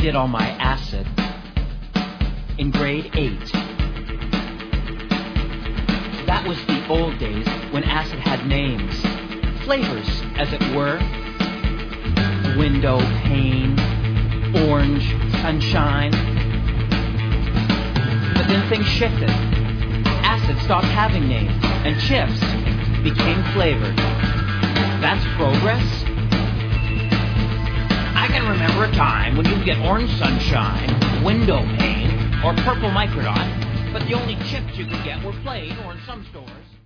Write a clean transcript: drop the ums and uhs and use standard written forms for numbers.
did all my acid in grade 8. That was the old days when acid had names, flavors, as it were. Window pane, orange, sunshine. But then things shifted. Acid stopped having names, and chips became flavored. That's progress. I can remember a time when you could get orange sunshine, window pane, or purple microdot, but the only chips you could get were plain, or in some stores...